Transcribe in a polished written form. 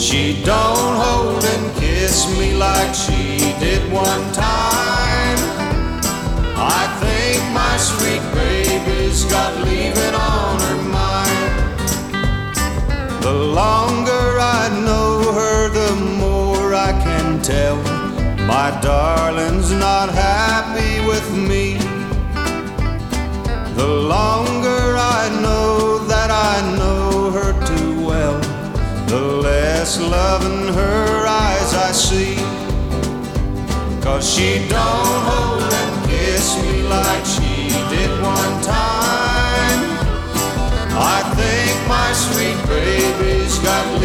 She don't hold and kiss me like she did one time. I think my sweet baby's got leaving on her mind. The longer I know her, the more I can tell my darling's not happy with me. The longer I know that I know her too well, the less love in her eyes I see. 'Cause she don't hold and kiss me like she did one time. I think my sweet baby's got